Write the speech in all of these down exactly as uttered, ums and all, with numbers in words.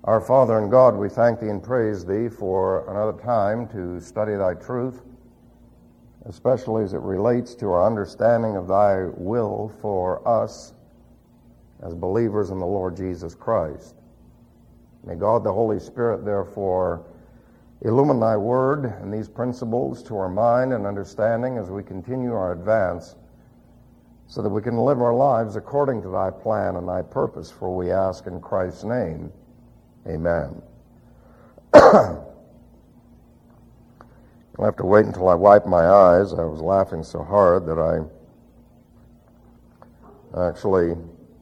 Our Father and God, we thank Thee and praise Thee for another time to study Thy truth, especially as it relates to our understanding of Thy will for us as believers in the Lord Jesus Christ. May God the Holy Spirit, therefore, illumine Thy Word and these principles to our mind and understanding as we continue our advance, so that we can live our lives according to Thy plan and Thy purpose, for we ask in Christ's name. Amen. I'll have to wait until I wipe my eyes. I was laughing so hard that I actually...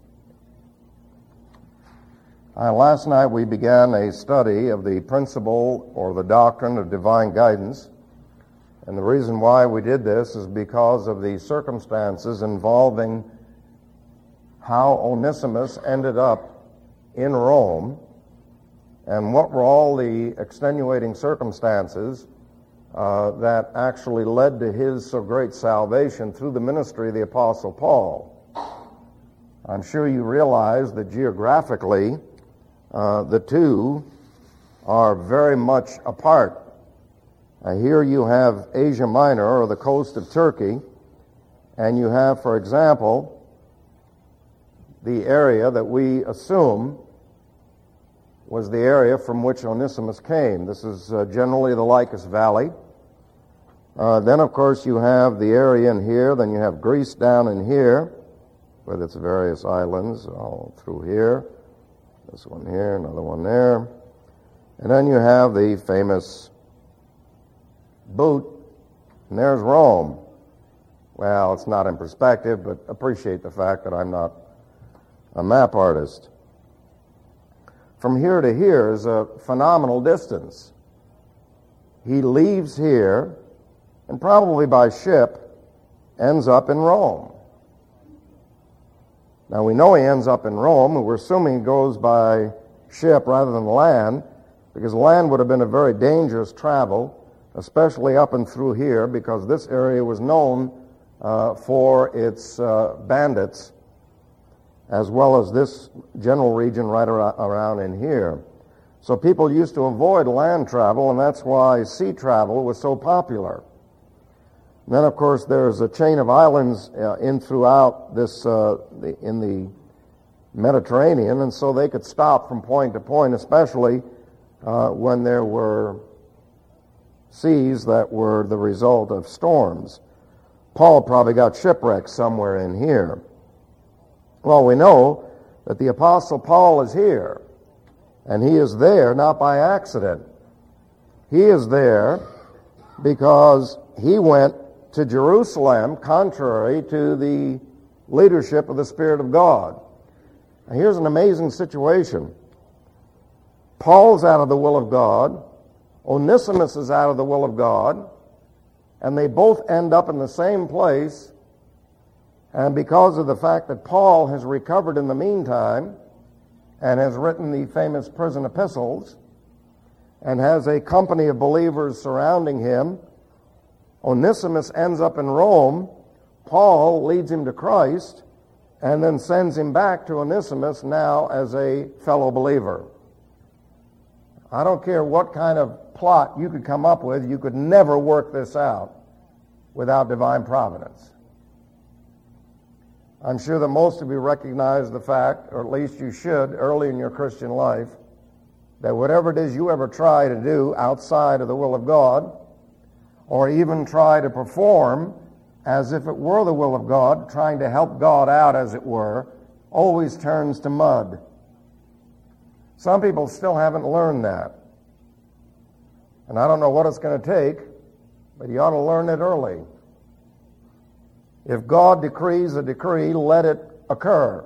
Uh, last night we began a study of the principle or the doctrine of divine guidance. And the reason why we did this is because of the circumstances involving how Onesimus ended up in Rome, and what were all the extenuating circumstances uh, that actually led to his so great salvation through the ministry of the Apostle Paul. I'm sure you realize that geographically uh, the two are very much apart. Uh, here you have Asia Minor, or the coast of Turkey, and you have, for example, the area that we assume was the area from which Onesimus came. This is uh, generally the Lycus Valley. Uh, then, of course, you have the area in here. Then you have Greece down in here, with its various islands all through here. This one here, another one there. And then you have the famous boot, and there's Rome. Well, it's not in perspective, but appreciate the fact that I'm not a map artist. From here to here is a phenomenal distance. He leaves here and probably by ship ends up in Rome. Now we know he ends up in Rome, and we're assuming he goes by ship rather than land, because land would have been a very dangerous travel, especially up and through here, because this area was known uh, for its uh, bandits, as well as this general region right around in here. So people used to avoid land travel, and that's why sea travel was so popular. And then, of course, there's a chain of islands uh, in throughout this, uh, the, in the Mediterranean, and so they could stop from point to point, especially uh, when there were seas that were the result of storms. Paul probably got shipwrecked somewhere in here. Well, we know that the Apostle Paul is here, and he is there not by accident. He is there because he went to Jerusalem contrary to the leadership of the Spirit of God. Now, here's an amazing situation. Paul's out of the will of God, Onesimus is out of the will of God, and they both end up in the same place. And because of the fact that Paul has recovered in the meantime and has written the famous prison epistles and has a company of believers surrounding him, Onesimus ends up in Rome. Paul leads him to Christ and then sends him back to Onesimus now as a fellow believer. I don't care what kind of plot you could come up with, you could never work this out without divine providence. I'm sure that most of you recognize the fact, or at least you should early in your Christian life, that whatever it is you ever try to do outside of the will of God, or even try to perform as if it were the will of God, trying to help God out as it were, always turns to mud. Some people still haven't learned that. And I don't know what it's going to take, but you ought to learn it early. If God decrees a decree, let it occur.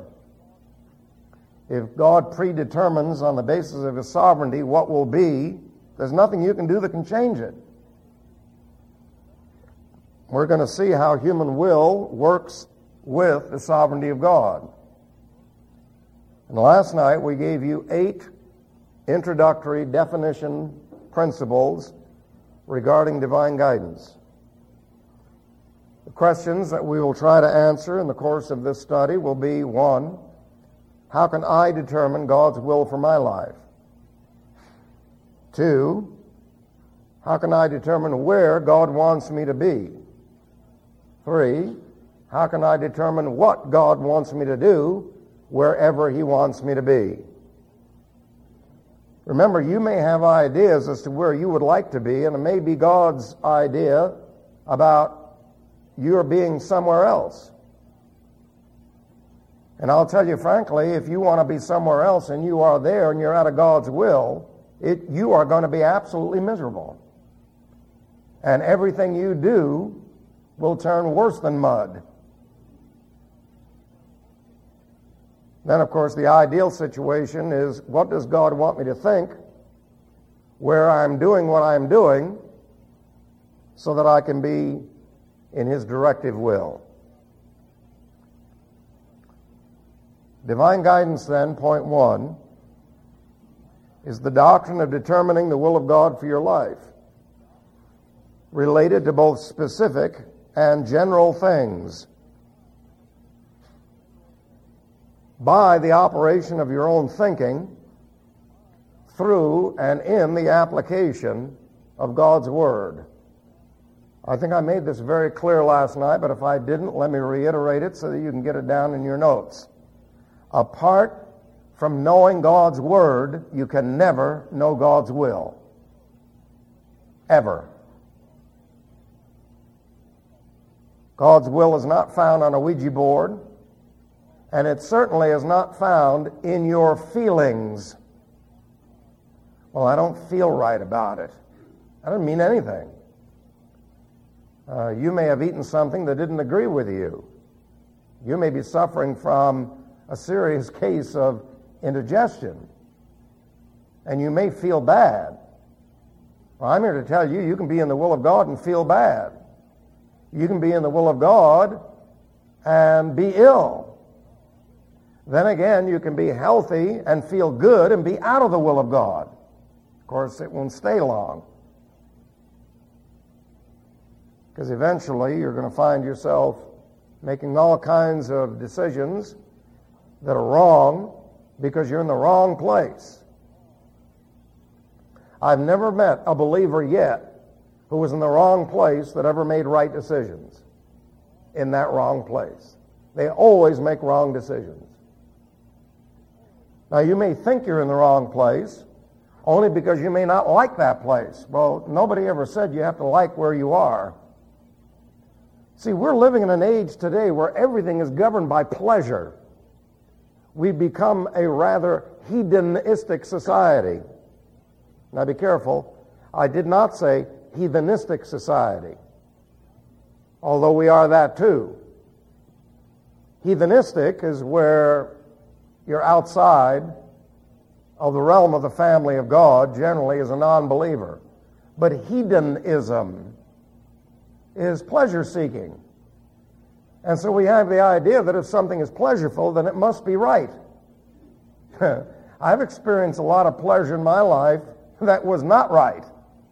If God predetermines on the basis of His sovereignty what will be, there's nothing you can do that can change it. We're going to see how human will works with the sovereignty of God. And last night we gave you eight introductory definition principles regarding divine guidance. The questions that we will try to answer in the course of this study will be, one, how can I determine God's will for my life? Two, how can I determine where God wants me to be? Three, how can I determine what God wants me to do wherever He wants me to be? Remember, you may have ideas as to where you would like to be, and it may be God's idea about your being somewhere else. And I'll tell you frankly, if you want to be somewhere else and you are there and you're out of God's will, it, you are going to be absolutely miserable. And everything you do will turn worse than mud. Then, of course, the ideal situation is, what does God want me to think where I'm doing what I'm doing so that I can be in His directive will? Divine guidance, then, point one, is the doctrine of determining the will of God for your life, related to both specific and general things, by the operation of your own thinking, through and in the application of God's Word. I think I made this very clear last night, but if I didn't, let me reiterate it so that you can get it down in your notes. Apart from knowing God's Word, you can never know God's will. Ever. God's will is not found on a Ouija board, and it certainly is not found in your feelings. Well, I don't feel right about it. That doesn't mean anything. Uh, you may have eaten something that didn't agree with you. You may be suffering from a serious case of indigestion, and you may feel bad. Well, I'm here to tell you, you can be in the will of God and feel bad. You can be in the will of God and be ill. Then again, you can be healthy and feel good and be out of the will of God. Of course, it won't stay long, because eventually you're going to find yourself making all kinds of decisions that are wrong because you're in the wrong place. I've never met a believer yet who was in the wrong place that ever made right decisions in that wrong place. They always make wrong decisions. Now, you may think you're in the wrong place only because you may not like that place. Well, nobody ever said you have to like where you are. See, we're living in an age today where everything is governed by pleasure. We've become a rather hedonistic society. Now, be careful. I did not say heathenistic society, although we are that too. Heathenistic is where you're outside of the realm of the family of God, generally as a non-believer. But hedonism is pleasure-seeking. And so we have the idea that if something is pleasureful, then it must be right. I've experienced a lot of pleasure in my life that was not right.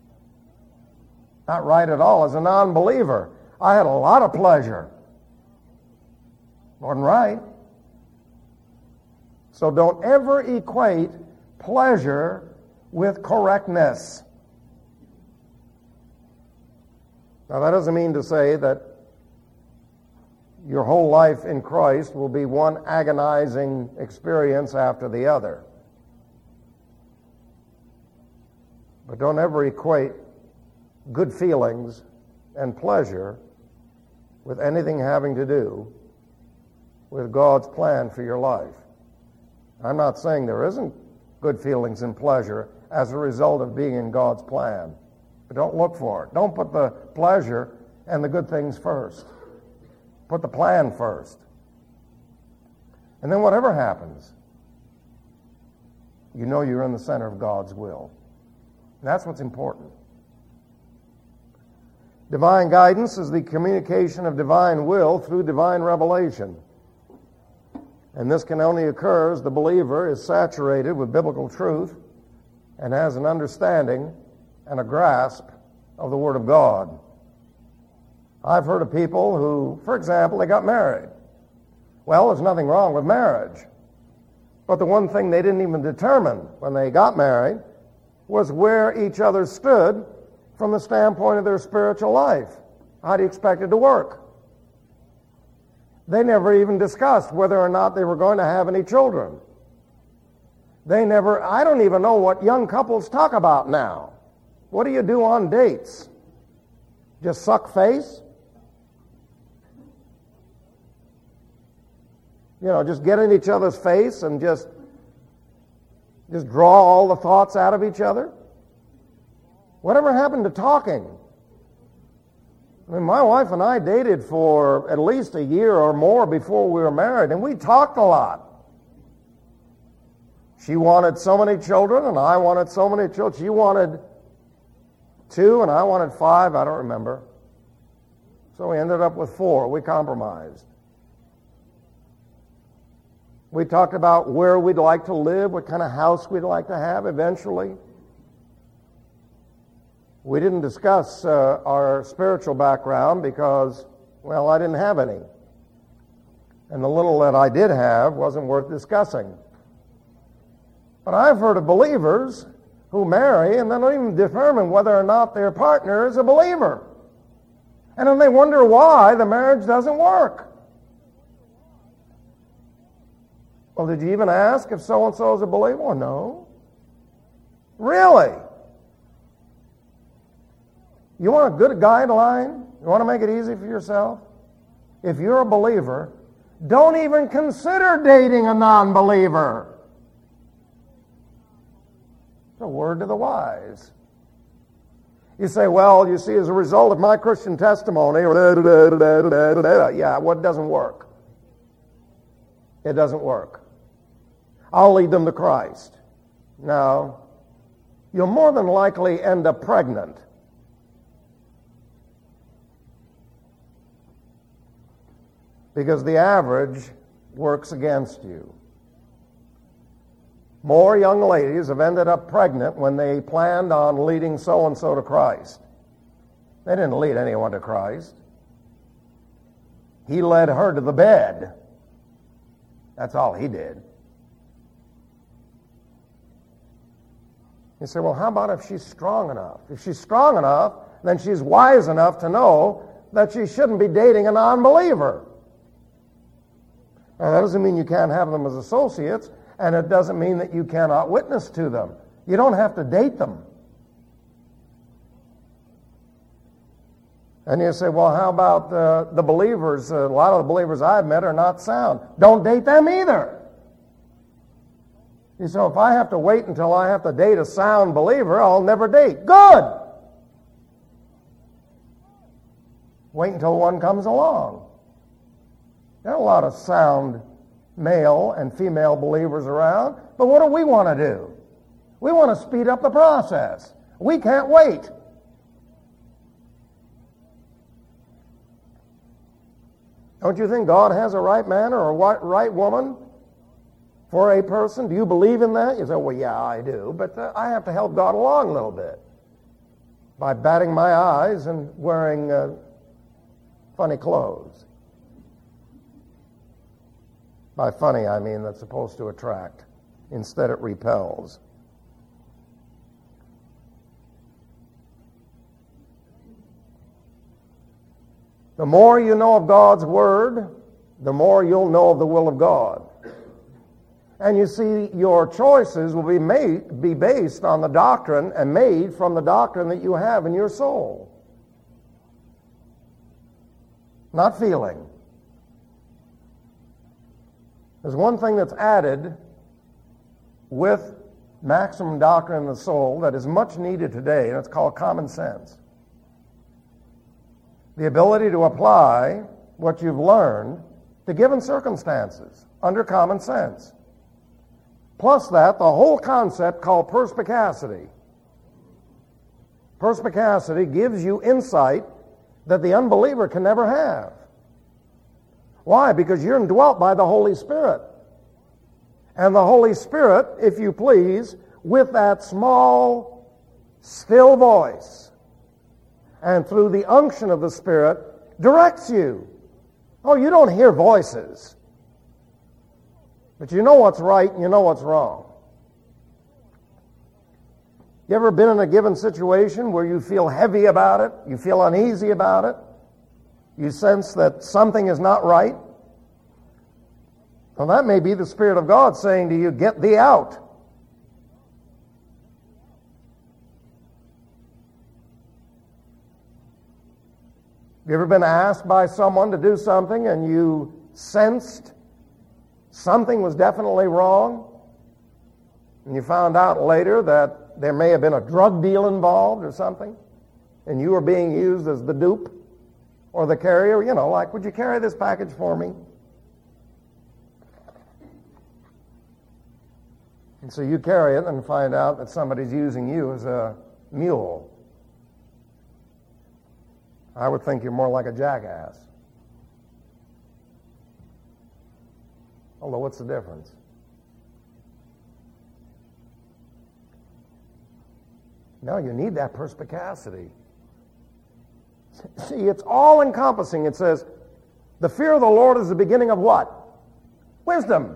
Not right at all. As a non-believer, I had a lot of pleasure. Wasn't right. So don't ever equate pleasure with correctness. Now, that doesn't mean to say that your whole life in Christ will be one agonizing experience after the other. But don't ever equate good feelings and pleasure with anything having to do with God's plan for your life. I'm not saying there isn't good feelings and pleasure as a result of being in God's plan. But don't look for it. Don't put the pleasure and the good things first. Put the plan first. And then whatever happens, you know you're in the center of God's will. And that's what's important. Divine guidance is the communication of divine will through divine revelation. And this can only occur as the believer is saturated with biblical truth and has an understanding and a grasp of the Word of God. I've heard of people who, for example, they got married. Well, there's nothing wrong with marriage. But the one thing they didn't even determine when they got married was where each other stood from the standpoint of their spiritual life. How do you expect it to work? They never even discussed whether or not they were going to have any children. They never, I don't even know what young couples talk about now. What do you do on dates? Just suck face? You know, just get in each other's face and just, just draw all the thoughts out of each other? Whatever happened to talking? I mean, my wife and I dated for at least a year or more before we were married, and we talked a lot. She wanted so many children, and I wanted so many children. She wanted two, and I wanted five. I don't remember. So we ended up with four. We compromised. We talked about where we'd like to live, what kind of house we'd like to have eventually. We didn't discuss uh, our spiritual background because, well, I didn't have any. And the little that I did have wasn't worth discussing. But I've heard of believers who marry and then don't even determine whether or not their partner is a believer. And then they wonder why the marriage doesn't work. Well, did you even ask if so-and-so is a believer? Well, no. Really? You want a good guideline? You want to make it easy for yourself? If you're a believer, don't even consider dating a non-believer. It's a word to the wise. You say, well, you see, as a result of my Christian testimony, yeah, well, it doesn't work. It doesn't work. I'll lead them to Christ. No. You'll more than likely end up pregnant. Because the average works against you. More young ladies have ended up pregnant when they planned on leading so-and-so to Christ. They didn't lead anyone to Christ. He led her to the bed. That's all he did. You say, well, how about if she's strong enough? If she's strong enough, then she's wise enough to know that she shouldn't be dating a non-believer. Now, that doesn't mean you can't have them as associates, and it doesn't mean that you cannot witness to them. You don't have to date them. And you say, well, how about uh, the believers? Uh, a lot of the believers I've met are not sound. Don't date them either. You say, if I have to wait until I have to date a sound believer, I'll never date. Good! Wait until one comes along. There are a lot of sound male and female believers around, but what do we want to do? We want to speed up the process. We can't wait. Don't you think God has a right man or a right woman for a person? Do you believe in that? You say, well, yeah, I do, but uh, I have to help God along a little bit by batting my eyes and wearing uh, funny clothes. By funny, I mean that's supposed to attract. Instead, it repels. The more you know of God's Word, the more you'll know of the will of God. And you see, your choices will be made, be based on the doctrine and made from the doctrine that you have in your soul. Not feeling. There's one thing that's added with maximum doctrine in the soul that is much needed today, and it's called common sense. The ability to apply what you've learned to given circumstances under common sense. Plus that, the whole concept called perspicacity. Perspicacity gives you insight that the unbeliever can never have. Why? Because you're indwelt by the Holy Spirit. And the Holy Spirit, if you please, with that small, still voice, and through the unction of the Spirit, directs you. Oh, you don't hear voices. But you know what's right and you know what's wrong. You ever been in a given situation where you feel heavy about it? You feel uneasy about it? You sense that something is not right? Well, that may be the Spirit of God saying to you, get thee out. Have you ever been asked by someone to do something and you sensed something was definitely wrong? And you found out later that there may have been a drug deal involved or something, and you were being used as the dupe or the carrier, you know, like, would you carry this package for me? And so you carry it and find out that somebody's using you as a mule. I would think you're more like a jackass. Although, what's the difference? No, you need that perspicacity. See, it's all encompassing. It says, the fear of the Lord is the beginning of what? Wisdom.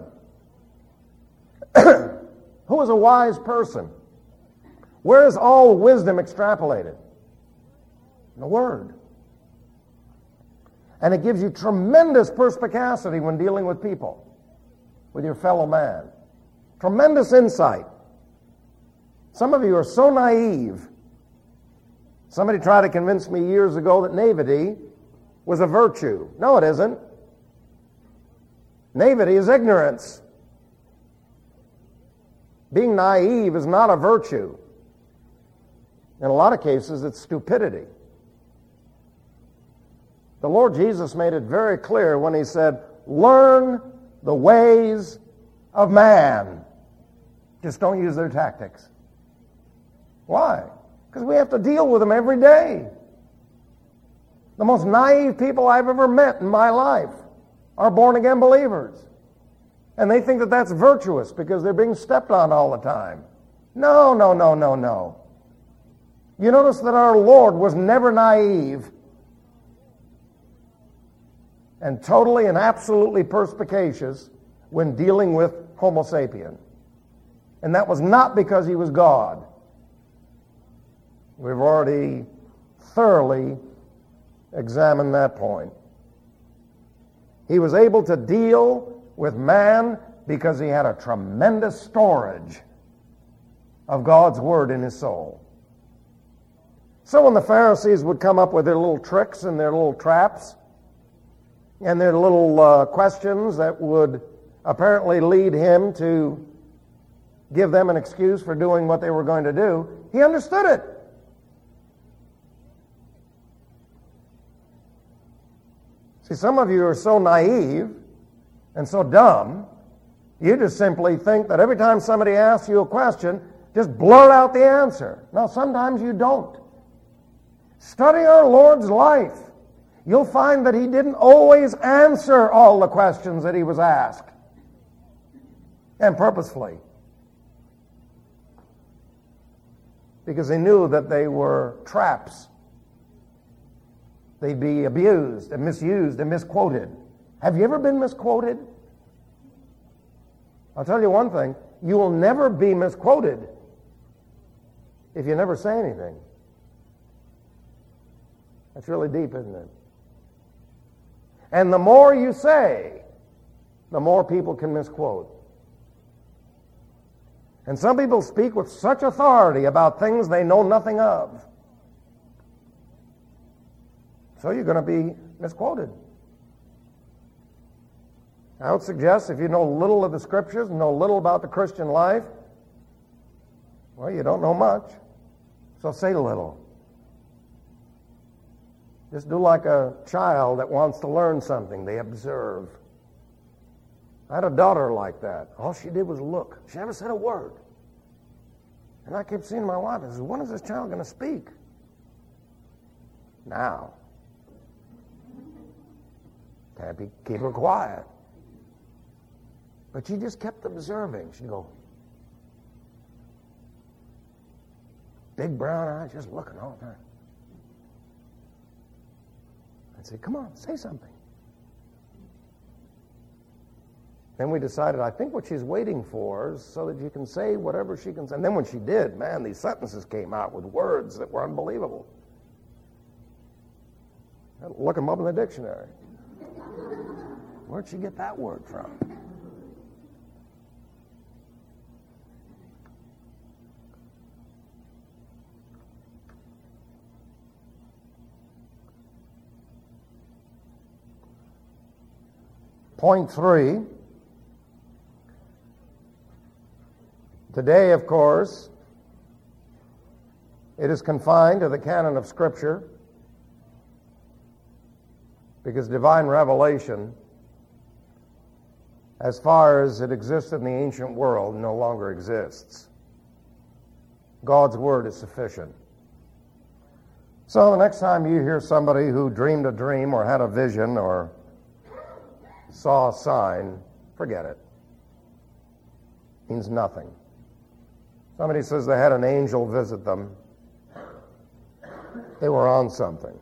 Who is a wise person? Where is all wisdom extrapolated? In the Word. And it gives you tremendous perspicacity when dealing with people, with your fellow man. Tremendous insight. Some of you are so naive. Somebody tried to convince me years ago that naivety was a virtue. No, it isn't. Naivety is ignorance. Being naive is not a virtue. In a lot of cases, it's stupidity. The Lord Jesus made it very clear when he said, learn the ways of man. Just don't use their tactics. Why? Because we have to deal with them every day. The most naive people I've ever met in my life are born-again believers. And they think that that's virtuous because they're being stepped on all the time. No, no, no, no, no. You notice that our Lord was never naive and totally and absolutely perspicacious when dealing with Homo sapien. And that was not because he was God. We've already thoroughly examined that point. He was able to deal with man because he had a tremendous storage of God's Word in his soul. So when the Pharisees would come up with their little tricks and their little traps and their little uh, questions that would apparently lead him to give them an excuse for doing what they were going to do, he understood it. See, some of you are so naive and so dumb, you just simply think that every time somebody asks you a question, just blurt out the answer. No, sometimes you don't. Study our Lord's life. You'll find that he didn't always answer all the questions that he was asked. And purposefully. Because he knew that they were traps. They'd be abused and misused and misquoted. Have you ever been misquoted? I'll tell you one thing. You will never be misquoted if you never say anything. That's really deep, isn't it? And the more you say, the more people can misquote. And some people speak with such authority about things they know nothing of. So you're going to be misquoted. I would suggest if you know little of the Scriptures, know little about the Christian life, well, you don't know much. So say little. Just do like a child that wants to learn something. They observe. I had a daughter like that. All she did was look. She never said a word. And I kept seeing my wife. I said, when is this child going to speak? Now. Can't be, keep her quiet. But she just kept observing. She'd go, big brown eyes, just looking all the time. I'd say, come on, say something. Then we decided, I think what she's waiting for is so that you can say whatever she can say. And then when she did, man, these sentences came out with words that were unbelievable. I had to look them up in the dictionary. Where'd she get that word from? Point three. Today, of course, it is confined to the canon of Scripture because divine revelation, as far as it existed in the ancient world, no longer exists. God's Word is sufficient. So the next time you hear somebody who dreamed a dream or had a vision or saw a sign, forget it. It means nothing. Somebody says they had an angel visit them. They were on something.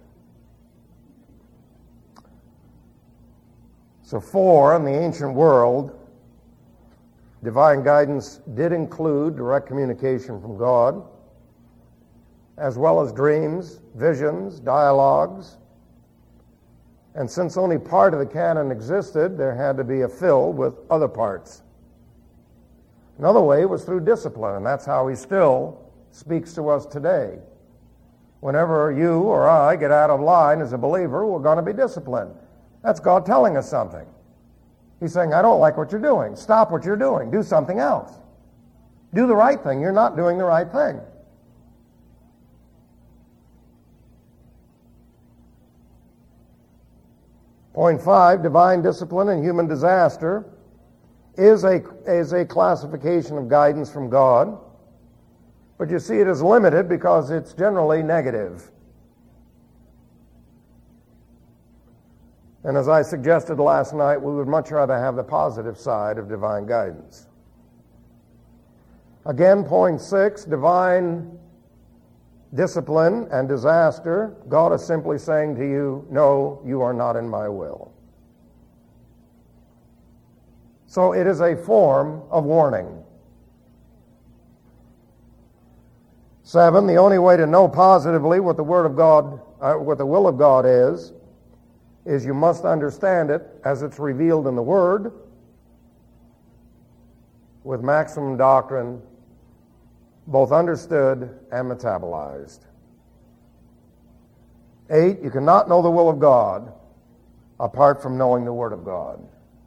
So four, in the ancient world, divine guidance did include direct communication from God, as well as dreams, visions, dialogues. And since only part of the canon existed, there had to be a fill with other parts. Another way was through discipline, and that's how he still speaks to us today. Whenever you or I get out of line as a believer, we're going to be disciplined. That's God telling us something. He's saying, I don't like what you're doing. Stop what you're doing. Do something else. Do the right thing. You're not doing the right thing. Point five, divine discipline and human disaster is a, is a classification of guidance from God. But you see, it is limited because it's generally negative. And as I suggested last night, we would much rather have the positive side of divine guidance. Again, point six, divine discipline and disaster. God is simply saying to you, no, you are not in my will. So it is a form of warning. Seven, the only way to know positively what the Word of God, uh, what the will of God is, is you must understand it as it's revealed in the Word with maximum doctrine, both understood and metabolized. Eight, you cannot know the will of God apart from knowing the Word of God.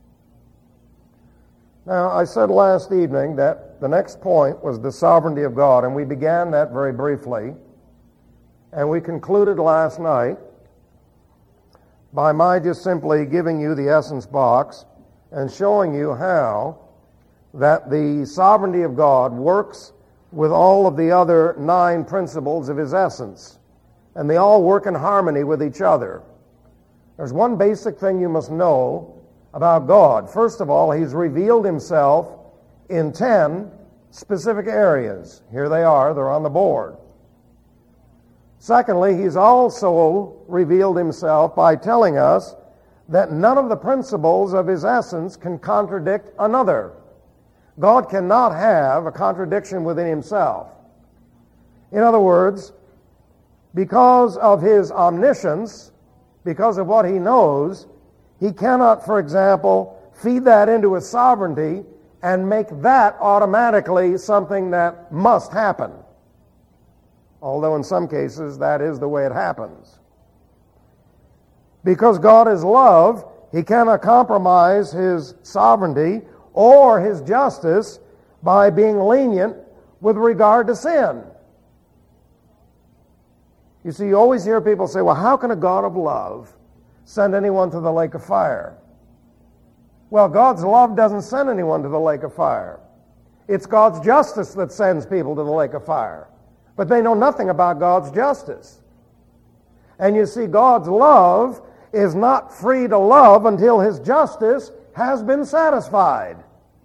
Now, I said last evening that the next point was the sovereignty of God, and we began that very briefly, and we concluded last night by my just simply giving you the essence box and showing you how that the sovereignty of God works with all of the other nine principles of his essence, and they all work in harmony with each other. There's one basic thing you must know about God. First of all, he's revealed himself in ten specific areas. Here they are, they're on the board. Secondly, he's also revealed himself by telling us that none of the principles of his essence can contradict another. God cannot have a contradiction within himself. In other words, because of his omniscience, because of what he knows, he cannot, for example, feed that into his sovereignty and make that automatically something that must happen. Although in some cases that is the way it happens. Because God is love, he cannot compromise his sovereignty or his justice by being lenient with regard to sin. You see, you always hear people say, well, how can a God of love send anyone to the lake of fire? Well, God's love doesn't send anyone to the lake of fire. It's God's justice that sends people to the lake of fire. But they know nothing about God's justice. And you see, God's love is not free to love until his justice has been satisfied.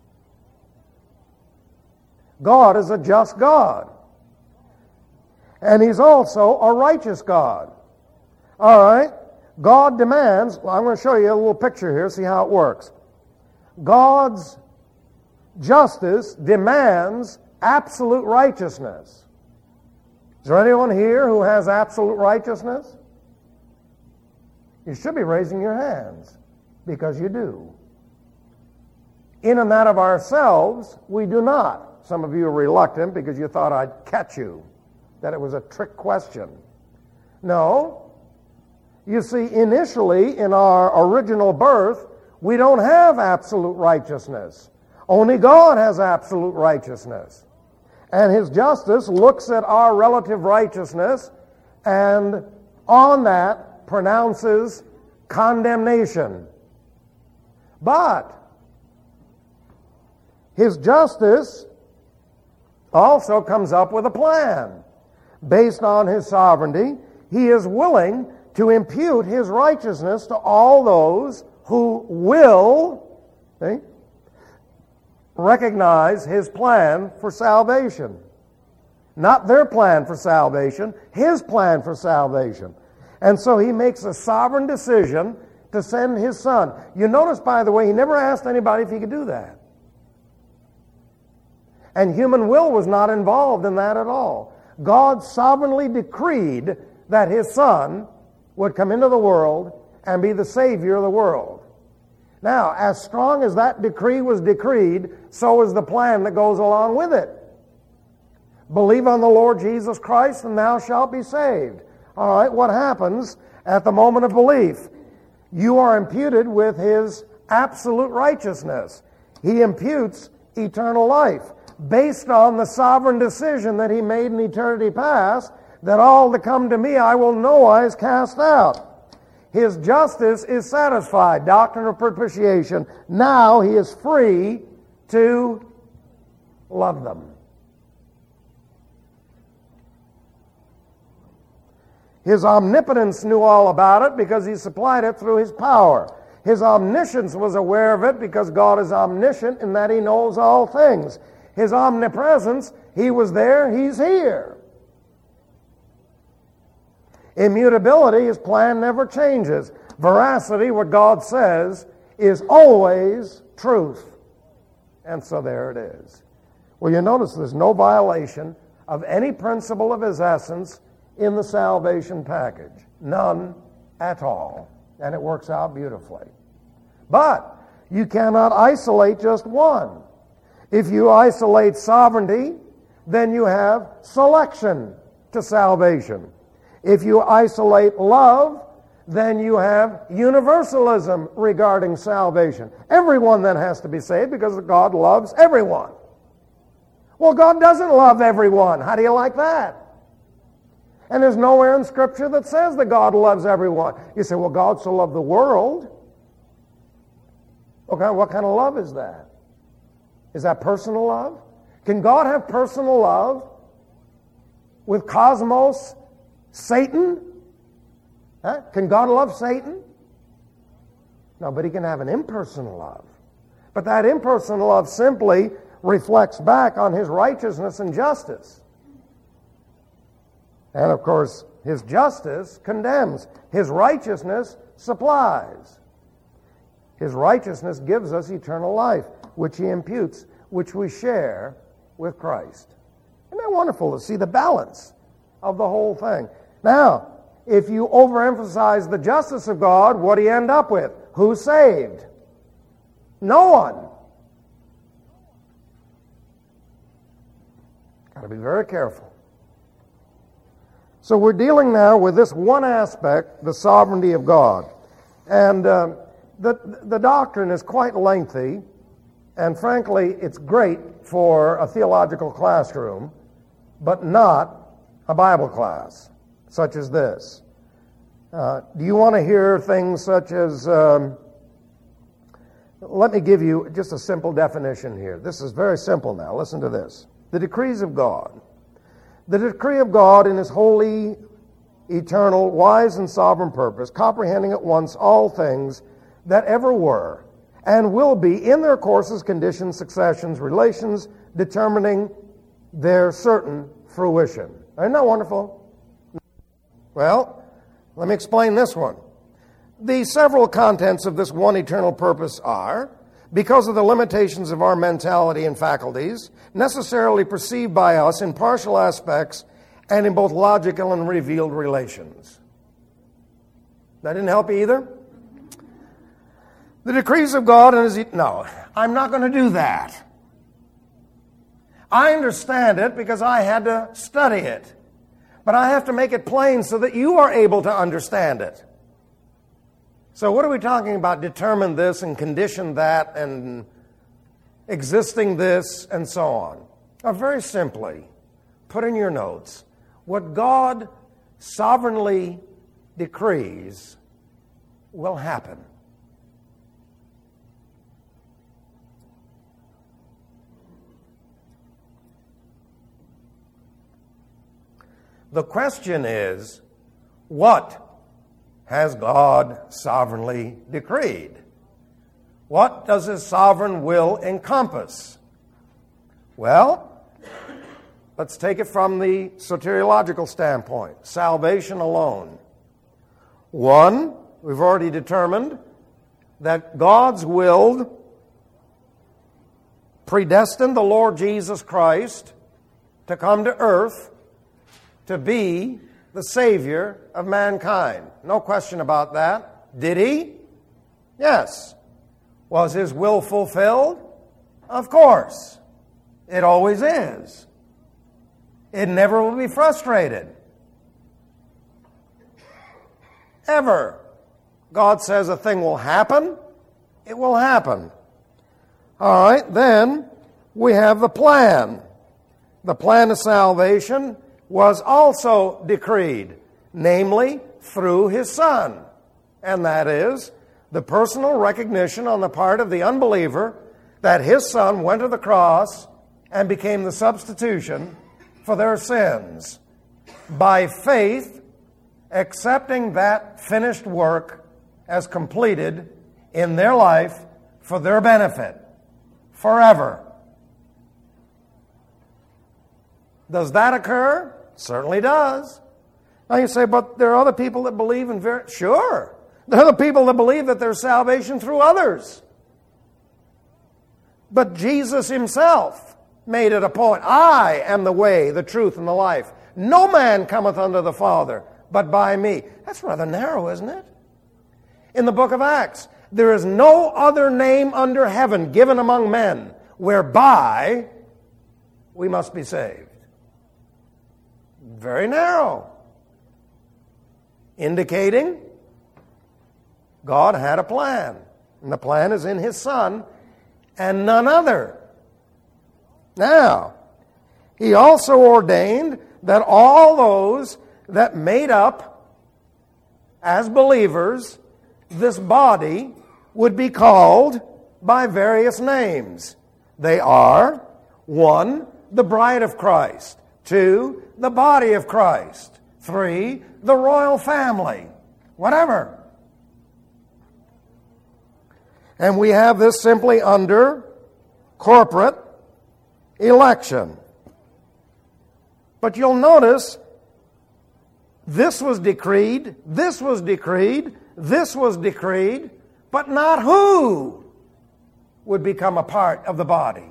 God is a just God. And he's also a righteous God. All right? God demands, well, I'm going to show you a little picture here, see how it works. God's justice demands absolute righteousness. Is there anyone here who has absolute righteousness? You should be raising your hands, because you do. In and that of ourselves, we do not. Some of you are reluctant because you thought I'd catch you, that it was a trick question. No. You see, initially, in our original birth, we don't have absolute righteousness. Only God has absolute righteousness. And His justice looks at our relative righteousness and on that pronounces condemnation. But His justice also comes up with a plan. Based on His sovereignty, He is willing to impute His righteousness to all those who will, see, recognize His plan for salvation. Not their plan for salvation, His plan for salvation. And so He makes a sovereign decision to send His Son. You notice, by the way, He never asked anybody if He could do that. And human will was not involved in that at all. God sovereignly decreed that His Son would come into the world and be the Savior of the world. Now, as strong as that decree was decreed, so is the plan that goes along with it. Believe on the Lord Jesus Christ and thou shalt be saved. All right, what happens at the moment of belief? You are imputed with His absolute righteousness. He imputes eternal life based on the sovereign decision that He made in eternity past, that all that come to me I will nowise cast out. His justice is satisfied, doctrine of propitiation. Now He is free to love them. His omnipotence knew all about it because He supplied it through His power. His omniscience was aware of it because God is omniscient in that He knows all things. His omnipresence, He was there, He's here. Immutability, His plan never changes. Veracity, what God says, is always truth. And so there it is. Well, you notice there's no violation of any principle of His essence in the salvation package. None at all. And it works out beautifully. But you cannot isolate just one. If you isolate sovereignty, then you have selection to salvation. If you isolate love, then you have universalism regarding salvation. Everyone then has to be saved because God loves everyone. Well, God doesn't love everyone. How do you like that? And there's nowhere in Scripture that says that God loves everyone. You say, well, God so loved the world. Okay, what kind of love is that? Is that personal love? Can God have personal love with cosmos Satan? Huh? Can God love Satan? No, but He can have an impersonal love. But that impersonal love simply reflects back on His righteousness and justice. And of course, His justice condemns. His righteousness supplies. His righteousness gives us eternal life, which He imputes, which we share with Christ. Isn't that wonderful to see the balance of the whole thing? Now, if you overemphasize the justice of God, what do you end up with? Who's saved? No one. Got to be very careful. So we're dealing now with this one aspect, the sovereignty of God. And uh, the, the doctrine is quite lengthy, and frankly, it's great for a theological classroom, but not a Bible class, such as this. Uh, do you want to hear things such as, um, let me give you just a simple definition here. This is very simple now. Listen to this. The decrees of God. The decree of God in His holy, eternal, wise, and sovereign purpose, comprehending at once all things that ever were and will be in their courses, conditions, successions, relations, determining their certain fruition. Isn't that wonderful? Well, let me explain this one. The several contents of this one eternal purpose are because of the limitations of our mentality and faculties, necessarily perceived by us in partial aspects and in both logical and revealed relations. That didn't help you either? The decrees of God and His... No, I'm not going to do that. I understand it because I had to study it. But I have to make it plain so that you are able to understand it. So what are we talking about? Determine this and condition that and existing this and so on. Now, very simply, put in your notes, what God sovereignly decrees will happen. The question is, what has God sovereignly decreed? What does His sovereign will encompass? Well, let's take it from the soteriological standpoint. Salvation alone. One, we've already determined that God's will predestined the Lord Jesus Christ to come to earth to be the Savior of mankind. No question about that. Did He? Yes. Was His will fulfilled? Of course. It always is. It never will be frustrated. Ever. God says a thing will happen, it will happen. All right, then we have the plan. The plan of salvation was also decreed, namely through His Son. And that is the personal recognition on the part of the unbeliever that His Son went to the cross and became the substitution for their sins. By faith, accepting that finished work as completed in their life for their benefit, forever. Does that occur? Certainly does. Now you say, but there are other people that believe in... Ver-. Sure. There are the people that believe that there's salvation through others. But Jesus Himself made it a point. I am the way, the truth, and the life. No man cometh unto the Father but by me. That's rather narrow, isn't it? In the book of Acts, there is no other name under heaven given among men whereby we must be saved. Very narrow. Indicating God had a plan. And the plan is in His Son and none other. Now, He also ordained that all those that made up, as believers, this body would be called by various names. They are, one, the bride of Christ. Two, the body of Christ. Three, the royal family. Whatever. And we have this simply under corporate election. But you'll notice this was decreed, this was decreed, this was decreed, but not who would become a part of the body.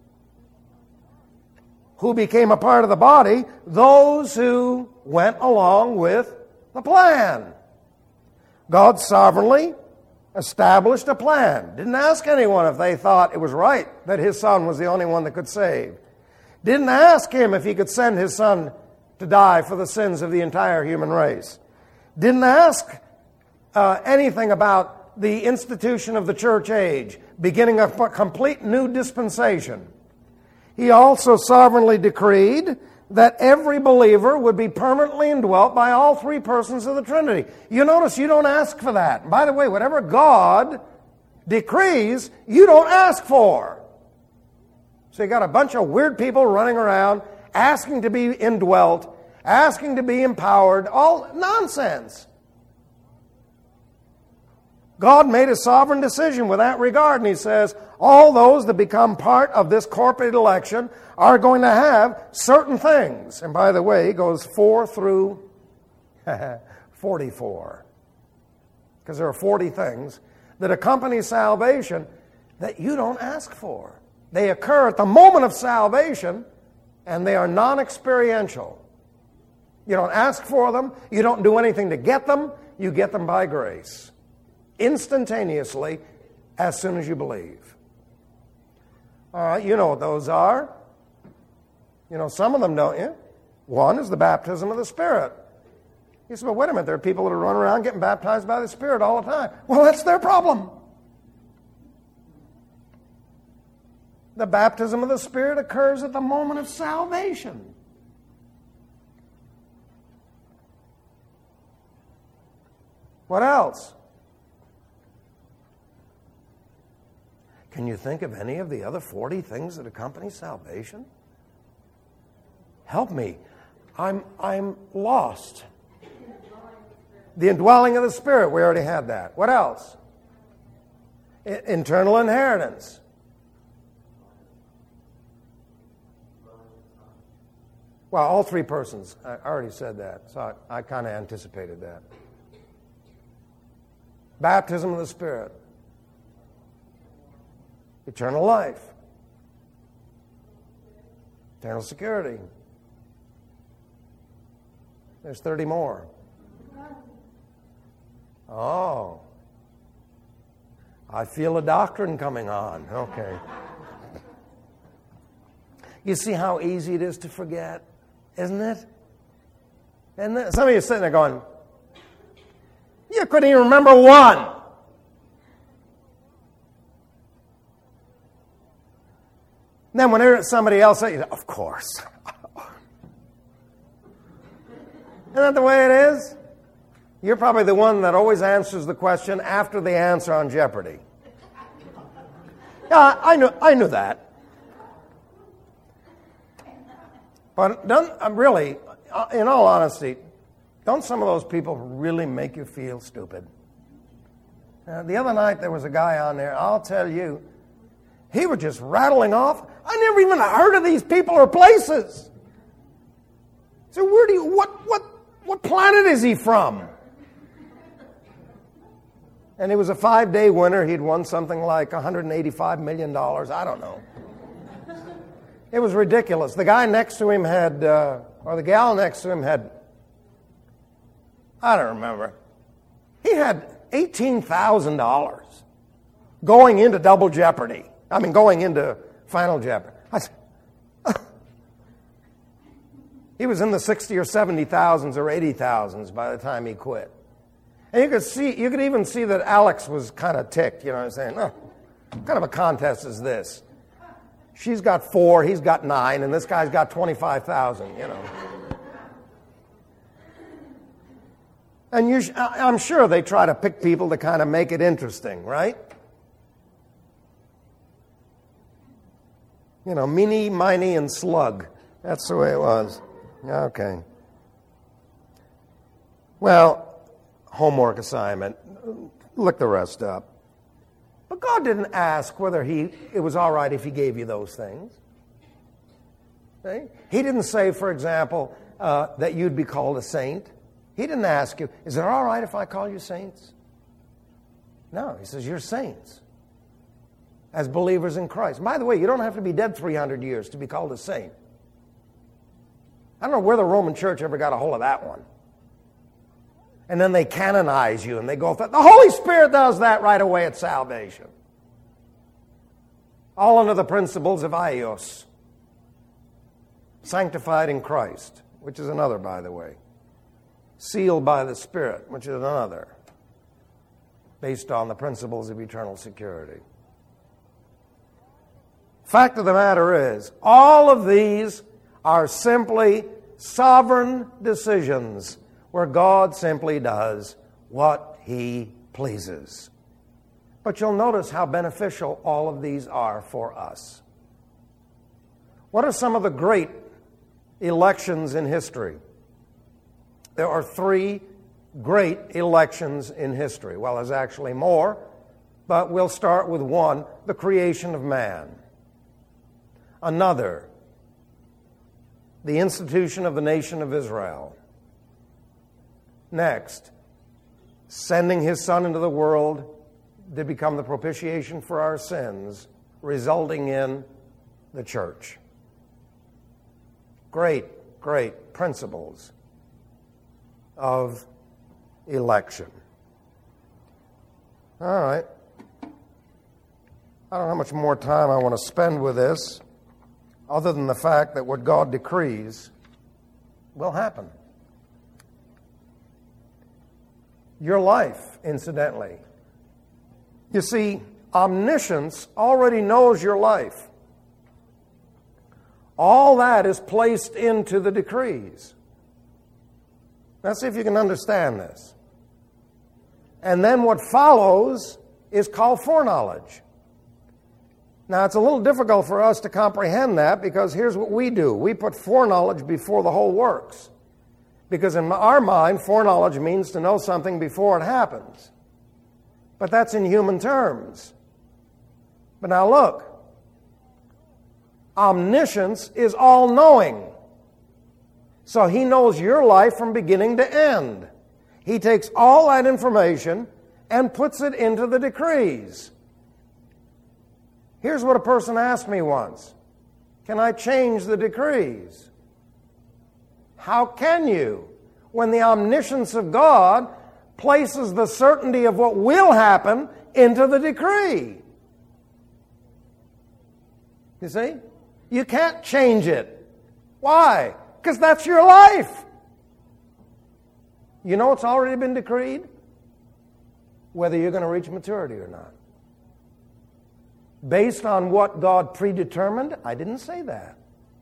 Who became a part of the body? Those who went along with the plan. God sovereignly established a plan. Didn't ask anyone if they thought it was right that His Son was the only one that could save. Didn't ask Him if He could send His Son to die for the sins of the entire human race. Didn't ask uh, anything about the institution of the church age, beginning a complete new dispensation. He also sovereignly decreed that every believer would be permanently indwelt by all three persons of the Trinity. You notice you don't ask for that. And by the way, whatever God decrees, you don't ask for. So you got a bunch of weird people running around asking to be indwelt, asking to be empowered, all nonsense. God made a sovereign decision with that regard, and He says, all those that become part of this corporate election are going to have certain things. And by the way, it goes four through forty-four. Because there are forty things that accompany salvation. that you don't ask for. They occur at the moment of salvation, and they are non-experiential. You don't ask for them. You don't do anything to get them. You get them by grace, instantaneously, as soon as you believe. All right, you know what those are. You know some of them, don't you? One is the baptism of the Spirit. You say, well, wait a minute, there are people that are running around getting baptized by the Spirit all the time. Well, that's their problem. The baptism of the Spirit occurs at the moment of salvation. What else? Can you think of any of the other forty things that accompany salvation? Help me. I'm, I'm lost. The indwelling of the Spirit, we already had that. What else? I- internal inheritance. Well, all three persons. I already said that, so I, I kind of anticipated that. Baptism of the Spirit. Eternal life. Eternal security. There's thirty more. Oh. I feel a doctrine coming on. Okay. You see how easy it is to forget, isn't it? And some of you are sitting there going, you couldn't even remember one. And then when somebody else says, of course. Isn't that the way it is? You're probably the one that always answers the question after the answer on Jeopardy. Yeah, I knew, I knew that. But don't, really, in all honesty, don't some of those people really make you feel stupid? Uh, the other night there was a guy on there, I'll tell you, he was just rattling off. I never even heard of these people or places. So where do you, what, what, what planet is he from? And he was a five-day winner. He'd won something like one hundred eighty-five million dollars. I don't know. It was ridiculous. The guy next to him had, uh, or the gal next to him had, I don't remember. He had eighteen thousand dollars going into Double Jeopardy. I mean, going into Final Jeopardy. I said, he was in the sixty or seventy thousands or eighty thousands by the time he quit. And you could see, you could even see that Alex was kind of ticked, you know what I'm saying? Oh, what kind of a contest is this? She's got four, he's got nine, and this guy's got twenty-five thousand, you know. And you sh- I'm sure they try to pick people to kind of make it interesting, right? You know, meeny, miny, and slug. That's the way it was. Okay. Well, homework assignment. Look the rest up. But God didn't ask whether he it was all right if he gave you those things. Okay? He didn't say, for example, uh, that you'd be called a saint. He didn't ask you, is it all right if I call you saints? No, he says, you're saints as believers in Christ. By the way, you don't have to be dead three hundred years to be called a saint. I don't know where the Roman Church ever got a hold of that one. And then they canonize you and they go, the Holy Spirit does that right away at salvation. All under the principles of Ios. Sanctified in Christ, which is another, by the way. Sealed by the Spirit, which is another. Based on the principles of eternal security. Fact of the matter is, all of these are simply sovereign decisions where God simply does what He pleases. But you'll notice how beneficial all of these are for us. What are some of the great elections in history? There are three great elections in history. Well, there's actually more, but we'll start with one, the creation of man. Another, the institution of the nation of Israel. Next, sending His Son into the world, to become the propitiation for our sins, resulting in the church. Great, great principles of election. All right. I don't know how much more time I want to spend with this, other than the fact that what God decrees will happen. Your life, incidentally. You see, omniscience already knows your life. All that is placed into the decrees. Now see if you can understand this. And then what follows is called foreknowledge. Now it's a little difficult for us to comprehend that, because here's what we do. We put foreknowledge before the whole works. Because in our mind, foreknowledge means to know something before it happens. But that's in human terms. But now look. Omniscience is all-knowing. So he knows your life from beginning to end. He takes all that information and puts it into the decrees. Here's what a person asked me once. Can I change the decrees? How can you, when the omniscience of God places the certainty of what will happen into the decree? You see? You can't change it. Why? Because that's your life. You know it's already been decreed? Whether you're going to reach maturity or not. Based on what God predetermined? I didn't say that.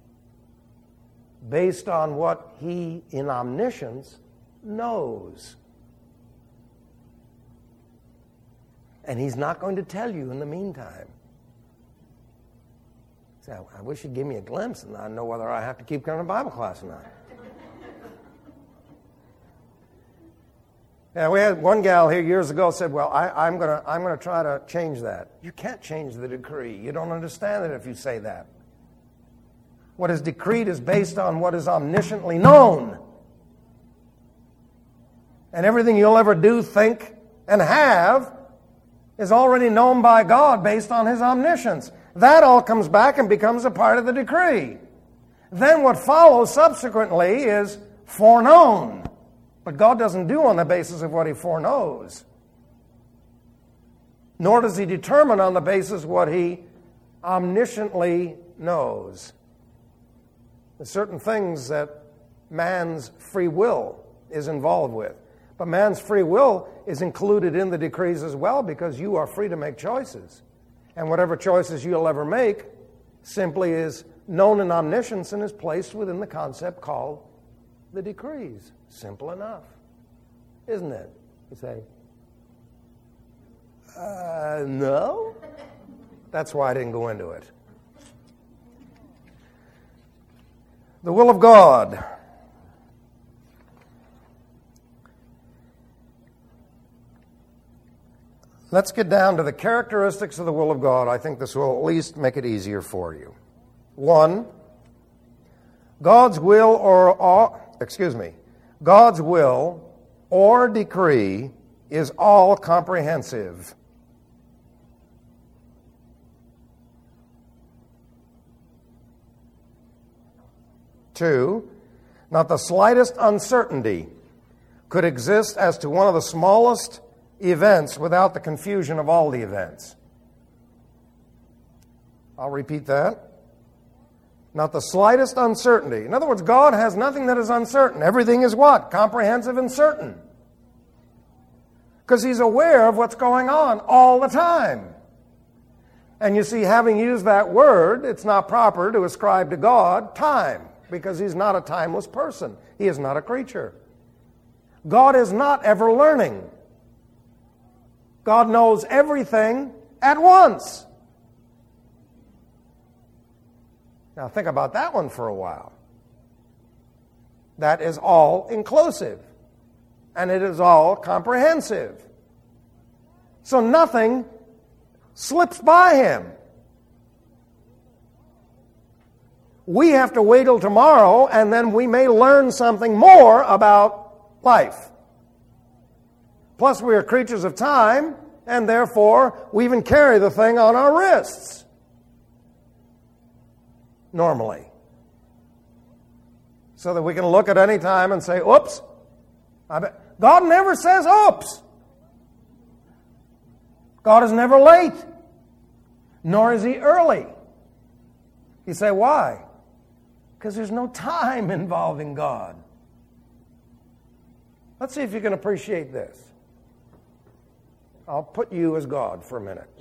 Based on what He, in omniscience, knows. And He's not going to tell you in the meantime. So I wish He'd give me a glimpse and I'd know whether I have to keep coming to Bible class or not. Yeah, we had one gal here years ago said, well, I, I'm going to I'm going to try to change that. You can't change the decree. You don't understand it if you say that. What is decreed is based on what is omnisciently known. And everything you'll ever do, think, and have is already known by God based on His omniscience. That all comes back and becomes a part of the decree. Then what follows subsequently is foreknown. But God doesn't do on the basis of what He foreknows. Nor does He determine on the basis of what He omnisciently knows. There's certain things that man's free will is involved with. But man's free will is included in the decrees as well, because you are free to make choices. And whatever choices you'll ever make simply is known in omniscience and is placed within the concept called the decrees. Simple enough, isn't it? You say, uh, no? That's why I didn't go into it. The will of God. Let's get down to the characteristics of the will of God. I think this will at least make it easier for you. One, God's will or, or excuse me, God's will or decree is all comprehensive. Two, not the slightest uncertainty could exist as to one of the smallest events without the confusion of all the events. I'll repeat that. Not the slightest uncertainty. In other words, God has nothing that is uncertain. Everything is what? Comprehensive and certain. Because He's aware of what's going on all the time. And you see, having used that word, it's not proper to ascribe to God time, because He's not a timeless person. He is not a creature. God is not ever learning. God knows everything at once. Now think about that one for a while. That is all inclusive. And it is all comprehensive. So nothing slips by Him. We have to wait till tomorrow, and then we may learn something more about life. Plus, we are creatures of time, and therefore we even carry the thing on our wrists. Normally. So that we can look at any time and say, oops. I bet. God never says oops. God is never late. Nor is He early. You say, why? Because there's no time involving God. Let's see if you can appreciate this. I'll put you as God for a minute.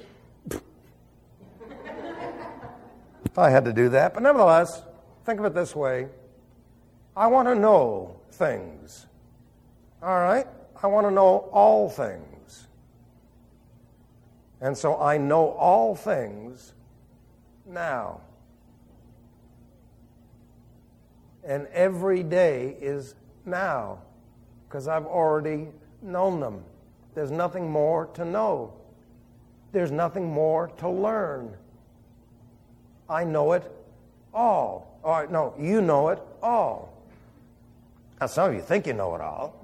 I had to do that, but nevertheless, think of it this way. I want to know things. All right? I want to know all things. And so I know all things now. And every day is now, because I've already known them. There's nothing more to know. There's nothing more to learn. I know it all. All right, no, you know it all. Now, some of you think you know it all,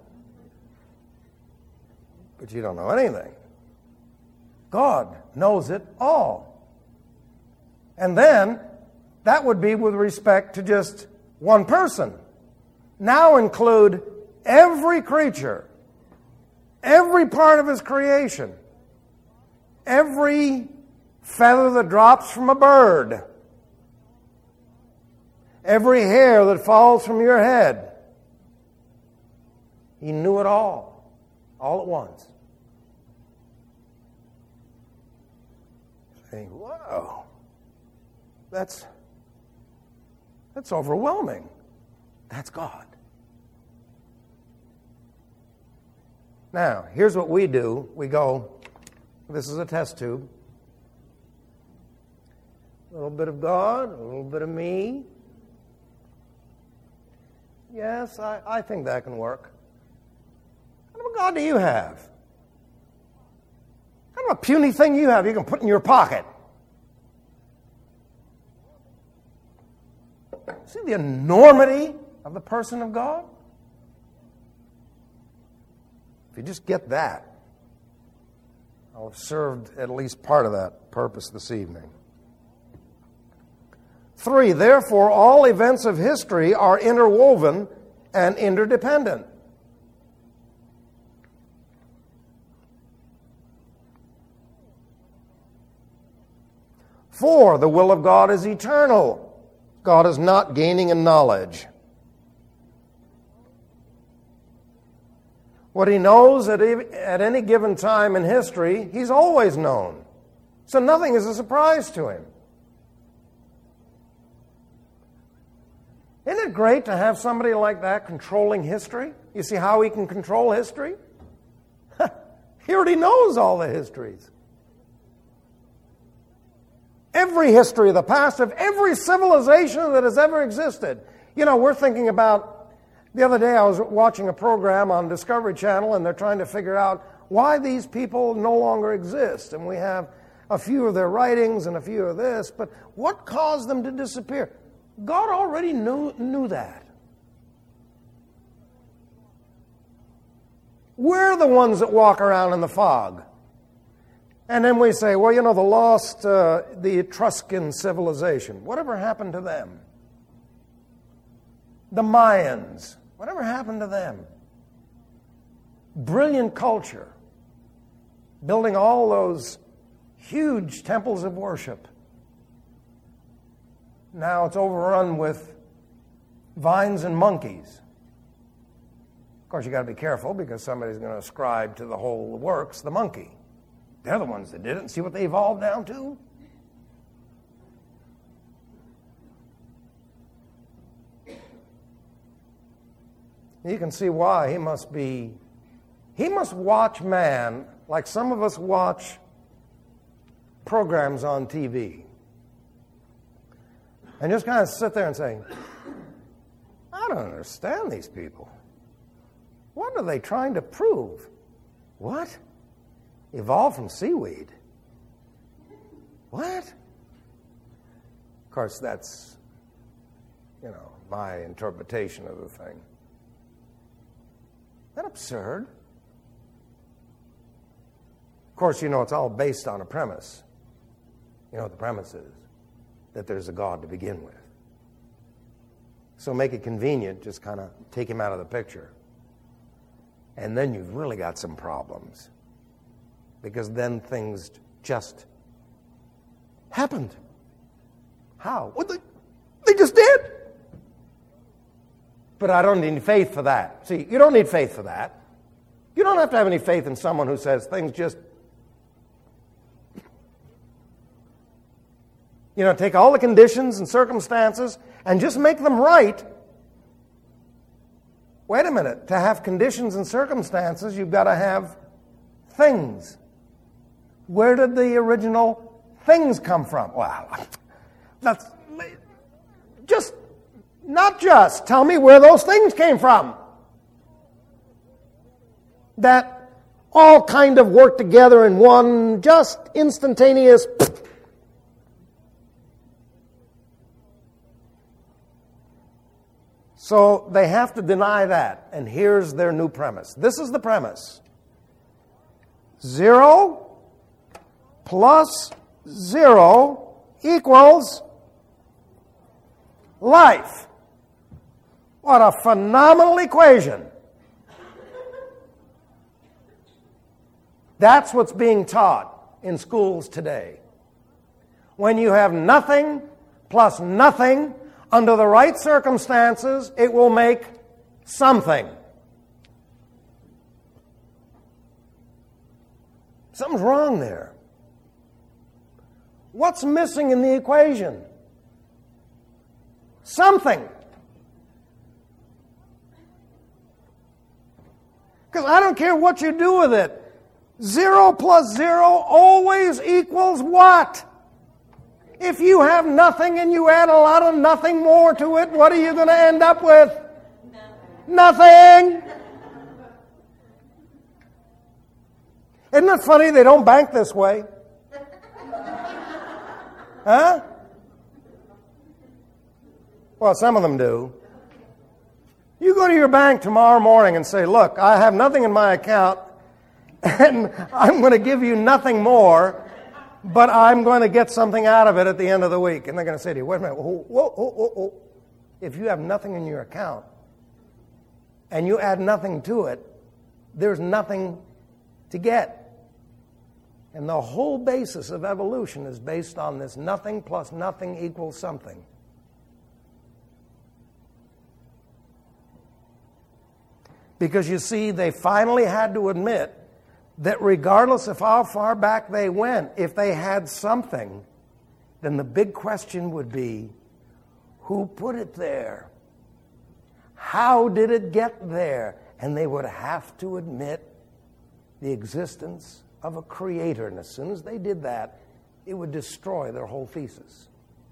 but you don't know anything. God knows it all. And then, that would be with respect to just one person. Now include every creature, every part of His creation, every feather that drops from a bird, every hair that falls from your head. He knew it all, all at once. Think, whoa, that's, that's overwhelming. That's God. Now, here's what we do. We go, this is a test tube. A little bit of God, a little bit of me. Yes, I, I think that can work. What kind of a God do you have? What kind of a puny thing you have you can put in your pocket? See the enormity of the person of God? If you just get that, I'll have served at least part of that purpose this evening. Three, therefore, all events of history are interwoven and interdependent. Four, the will of God is eternal. God is not gaining in knowledge. What He knows at, at any given time in history, He's always known. So nothing is a surprise to Him. Isn't it great to have somebody like that controlling history? You see how He can control history? He already knows all the histories. Every history of the past, of every civilization that has ever existed. You know, we're thinking about, the other day I was watching a program on Discovery Channel, and they're trying to figure out why these people no longer exist. And we have a few of their writings and a few of this, but what caused them to disappear? God already knew, knew that. We're the ones that walk around in the fog. And then we say, well, you know, the lost, uh, the Etruscan civilization, whatever happened to them? The Mayans, whatever happened to them? Brilliant culture, building all those huge temples of worship. Now it's overrun with vines and monkeys. Of course, you got to be careful because somebody's going to ascribe to the whole works the monkey. They're the ones that did it, and see what they evolved down to? You can see why he must be, he must watch man like some of us watch programs on T V. And just kind of sit there and say, I don't understand these people. What are they trying to prove? What? Evolved from seaweed? What? Of course, that's, you know, my interpretation of the thing. Isn't that absurd? Of course, you know, it's all based on a premise. You know what the premise is? That there's a God to begin with. So make it convenient, just kind of take him out of the picture. And then you've really got some problems. Because then things just happened. How? What they, they just did. But I don't need faith for that. See, you don't need faith for that. You don't have to have any faith in someone who says things just, you know, take all the conditions and circumstances and just make them right. Wait a minute. To have conditions and circumstances, you've got to have things. Where did the original things come from? Well, that's just, not just. Tell me where those things came from. That all kind of work together in one just instantaneous. So they have to deny that. And here's their new premise. This is the premise. Zero plus zero equals life. What a phenomenal equation. That's what's being taught in schools today. When you have nothing plus nothing, under the right circumstances, it will make something. Something's wrong there. What's missing in the equation? Something. Because I don't care what you do with it. Zero plus zero always equals what? If you have nothing and you add a lot of nothing more to it, what are you going to end up with? Nothing. Nothing. Isn't it funny they don't bank this way? Huh? Well, some of them do. You go to your bank tomorrow morning and say, look, I have nothing in my account, and I'm going to give you nothing more, but I'm going to get something out of it at the end of the week. And they're going to say to you, wait a minute, whoa, whoa, whoa, whoa, whoa. If you have nothing in your account and you add nothing to it, there's nothing to get. And the whole basis of evolution is based on this nothing plus nothing equals something. Because you see, they finally had to admit that regardless of how far back they went, if they had something, then the big question would be, who put it there? How did it get there? And they would have to admit the existence of a creator. And as soon as they did that, it would destroy their whole thesis.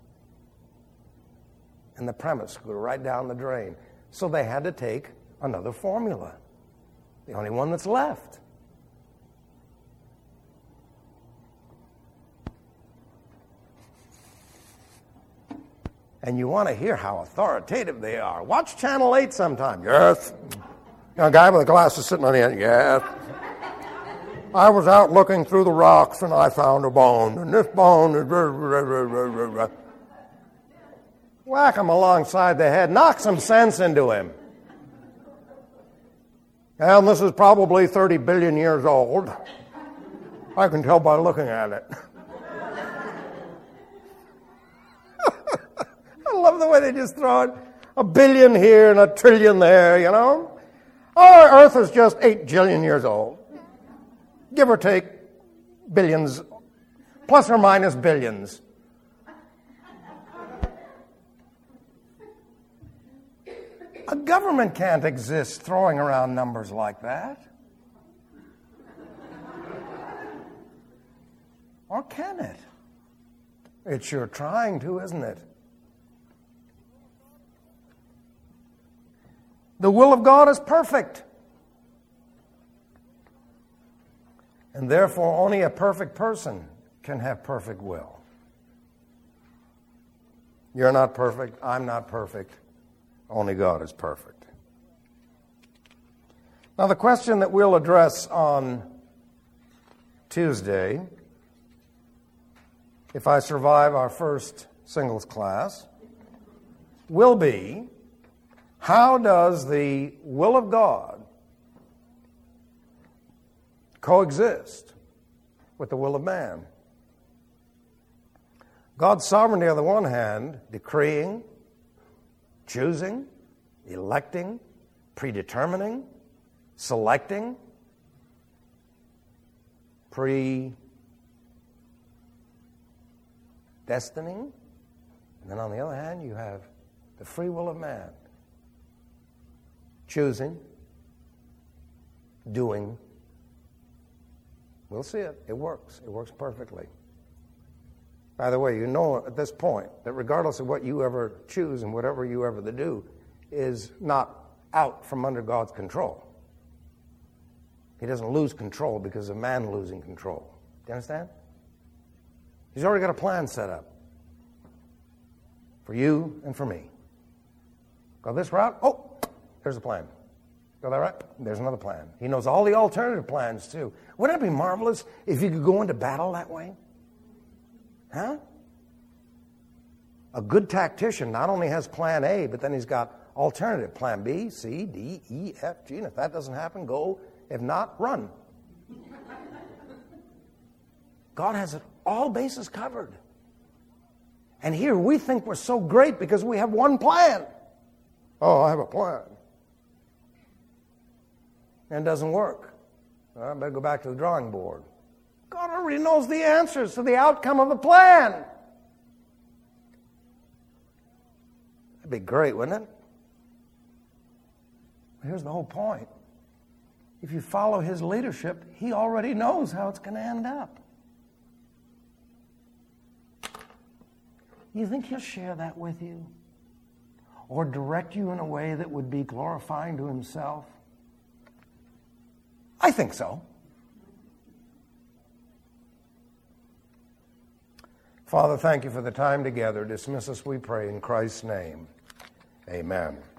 And the premise would go right down the drain. So they had to take another formula, the only one that's left. And you want to hear how authoritative they are. Watch Channel eight sometime. Yes. A guy with a glasses sitting on the end. Yes. I was out looking through the rocks and I found a bone. And this bone is... Whack him alongside the head. Knock some sense into him. And this is probably thirty billion years old. I can tell by looking at it. I love the way they just throw it. A billion here and a trillion there, you know. Our Earth is just eight jillion years old. Give or take billions, plus or minus billions. A government can't exist throwing around numbers like that. Or can it? It's sure trying to, isn't it? The will of God is perfect. And therefore, only a perfect person can have perfect will. You're not perfect. I'm not perfect. Only God is perfect. Now, the question that we'll address on Tuesday, if I survive our first singles class, will be, how does the will of God coexist with the will of man? God's sovereignty on the one hand, decreeing, choosing, electing, predetermining, selecting, predestining, and then on the other hand, you have the free will of man, choosing, doing. We'll see it. It works. It works perfectly. By the way, you know at this point that regardless of what you ever choose and whatever you ever do is not out from under God's control. He doesn't lose control because of man losing control. Do you understand? He's already got a plan set up for you and for me. Go this route? Oh, there's a plan. Go that right? There's another plan. He knows all the alternative plans too. Wouldn't it be marvelous if you could go into battle that way? Huh? A good tactician not only has plan A, but then he's got alternative plan B, C, D, E, F, G, and if that doesn't happen, go. If not, run. God has it all bases covered. And here we think we're so great because we have one plan. Oh, I have a plan. And it doesn't work. Well, I better go back to the drawing board. God already knows the answers to the outcome of the plan. That'd be great, wouldn't it? Here's the whole point. If you follow his leadership, he already knows how it's going to end up. You think he'll share that with you? Or direct you in a way that would be glorifying to himself? I think so. Father, thank you for the time together. Dismiss us, we pray, in Christ's name. Amen.